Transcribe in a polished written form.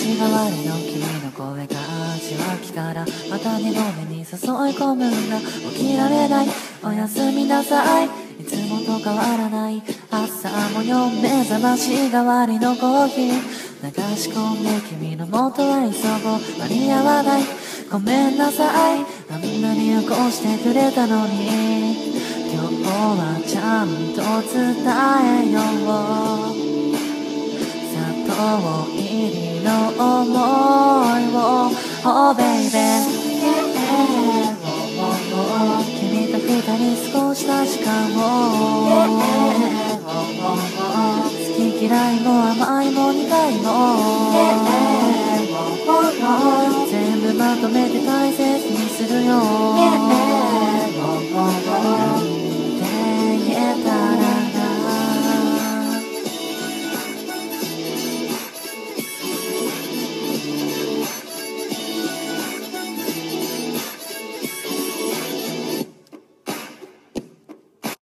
し代わりの君の声が受話器からまた二度目に誘い込むんだ。起きられない、おやすみなさい、いつもと変わらない朝模様、目覚まし代わりのコーヒー流し込んで君の元へ急ごう、間に合わない、ごめんなさい、あんなに起こしてくれたのに、今日はちゃんと伝えよう、砂糖入りの想いを Oh baby、 君と二人過ごした時間を、好き嫌いも甘いも苦いも